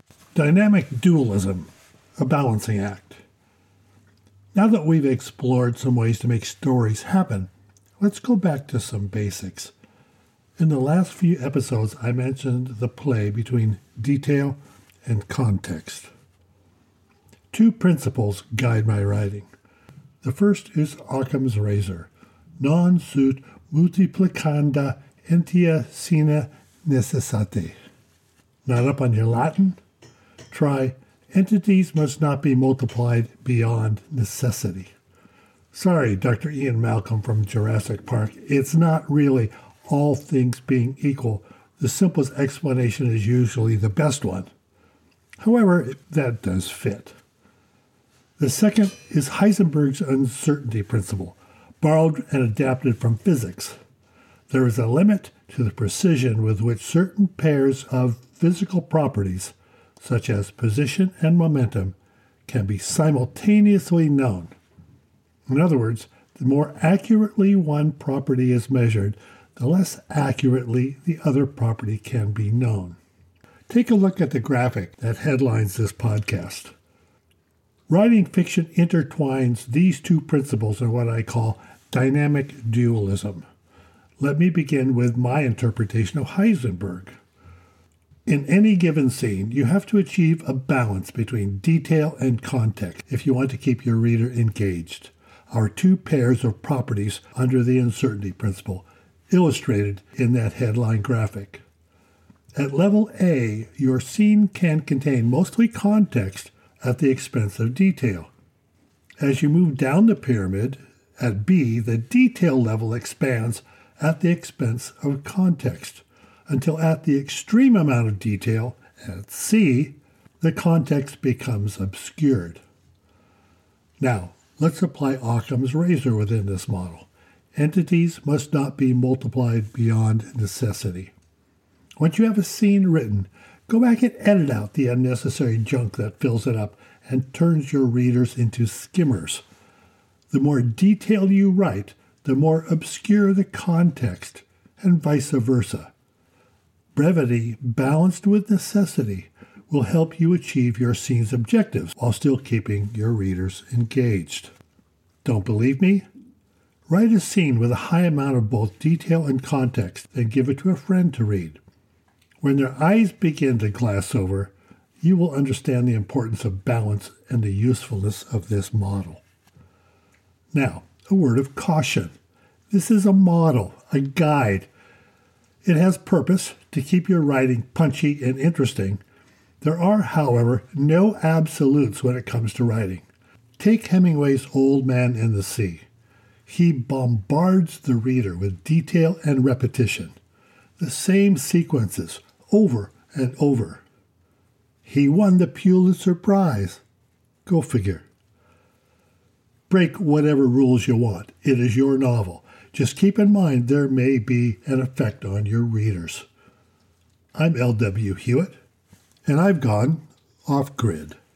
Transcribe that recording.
Dynamic dualism, a balancing act. Now that we've explored some ways to make stories happen, let's go back to some basics. In the last few episodes, I mentioned the play between detail and context. Two principles guide my writing. The first is Occam's razor, non sunt multiplicanda entia sine necessate. Not up on your Latin? Try, entities must not be multiplied beyond necessity. Sorry, Dr. Ian Malcolm from Jurassic Park, it's not really all things being equal. The simplest explanation is usually the best one. However, that does fit. The second is Heisenberg's uncertainty principle, borrowed and adapted from physics. There is a limit to the precision with which certain pairs of physical properties, such as position and momentum, can be simultaneously known. In other words, the more accurately one property is measured, the less accurately the other property can be known. Take a look at the graphic that headlines this podcast. Writing fiction intertwines these two principles in what I call dynamic dualism. Let me begin with my interpretation of Heisenberg. In any given scene, you have to achieve a balance between detail and context if you want to keep your reader engaged. Our two pairs of properties under the uncertainty principle, illustrated in that headline graphic. At level A, your scene can contain mostly context at the expense of detail. As you move down the pyramid, at B, the detail level expands at the expense of context, until at the extreme amount of detail, at C, the context becomes obscured. Now, let's apply Occam's razor within this model. Entities must not be multiplied beyond necessity. Once you have a scene written, go back and edit out the unnecessary junk that fills it up and turns your readers into skimmers. The more detail you write, the more obscure the context, and vice versa. Brevity balanced with necessity will help you achieve your scene's objectives while still keeping your readers engaged. Don't believe me? Write a scene with a high amount of both detail and context, then give it to a friend to read. When their eyes begin to glass over, you will understand the importance of balance and the usefulness of this model. Now, a word of caution. This is a model, a guide. It has purpose to keep your writing punchy and interesting. There are, however, no absolutes when it comes to writing. Take Hemingway's Old Man and the Sea. He bombards the reader with detail and repetition, the same sequences over and over. He won the Pulitzer Prize. Go figure. Break whatever rules you want. It is your novel. Just keep in mind there may be an effect on your readers. I'm L.W. Hewitt, and I've gone off-grid.